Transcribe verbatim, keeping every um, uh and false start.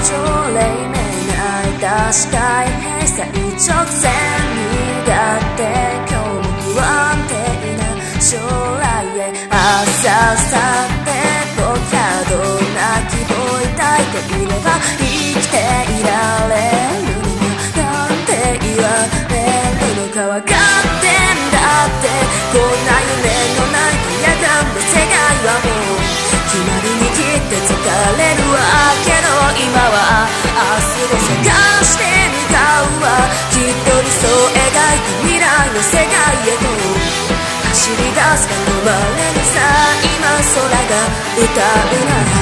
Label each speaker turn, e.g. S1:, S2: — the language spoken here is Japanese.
S1: 将来見ない確かに閉鎖一直線にだって今日も不安定な将来へ朝さってぼきゃどんな希望抱いていれば生きていられるのかなんて言われるのかわかってんだってこんな夢のないとやがんだ世界はもう決まりにきって疲れるわけど今は明日を探して向かうわきっと理想描いた未来の世界へと走り出すが止まれるさ今空が歌うなら